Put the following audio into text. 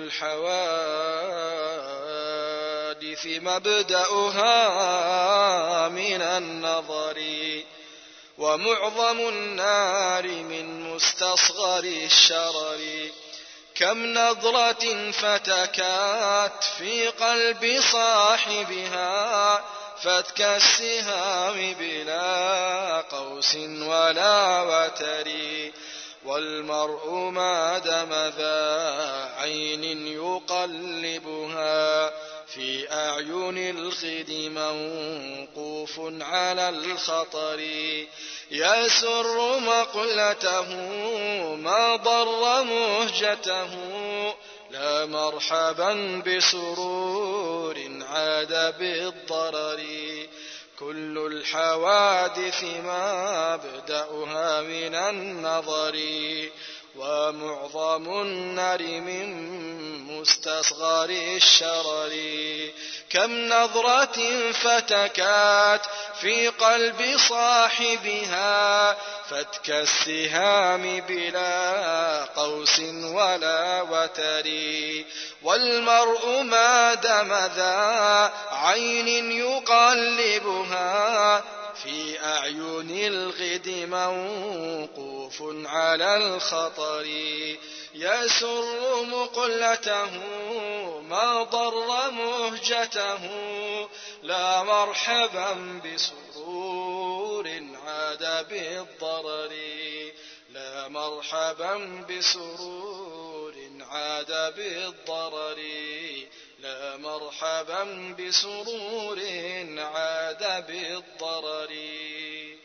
الحوادث مبدأها من النظر، ومعظم النار من مستصغر الشرر. كم نظرة فتكات في قلب صاحبها فتك السهام بلا قوس ولا وتر. والمرء ما دام ذا عين يقلبها في أعين الخد موقوف على الخطر. يسر مقلته ما ضر مهجته، لا مرحبا بسرور عاد بالضرر. كل الحوادث مبدأها من النظر، ومعظم النار من مستصغر الشرر. كم نظرة فتكات في قلب صاحبها فتك السهام بلا قوس ولا وتر. والمرء ما دام ذا عين يقلبها في أعين الغد موقوف على الخطر. يسر مقلته ما ضر مهجته، لا مرحبا بسرور عاد بالضرر. لا مرحبا بسرور عاد بالضرر. لا مرحبا بسرور عاد بالضرر.